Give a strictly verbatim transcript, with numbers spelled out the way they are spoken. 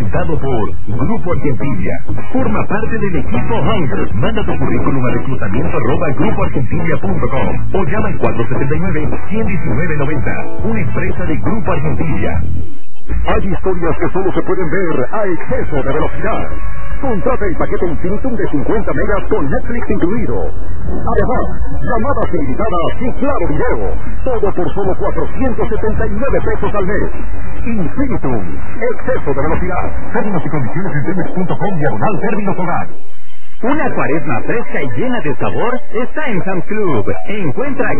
presentado por Grupo Argentilia. Forma parte del equipo Hunger. Manda tu currículum a reclutamiento arroba grupo argentilia punto com o llama al cuatro siete nueve, uno uno nueve, nueve cero. Una empresa de Grupo Argentilia. Hay historias que solo se pueden ver a exceso de velocidad. Contrata el paquete Infinitum de cincuenta megas con Netflix incluido. Además, llamadas ilimitadas y claro video. Todo por solo cuatrocientos setenta y nueve pesos al mes. Infinitum, exceso de velocidad. Términos y condiciones en telmex punto com diagonal términos hogar. Una cuaresma fresca y llena de sabor está en Sam's Club. Encuentra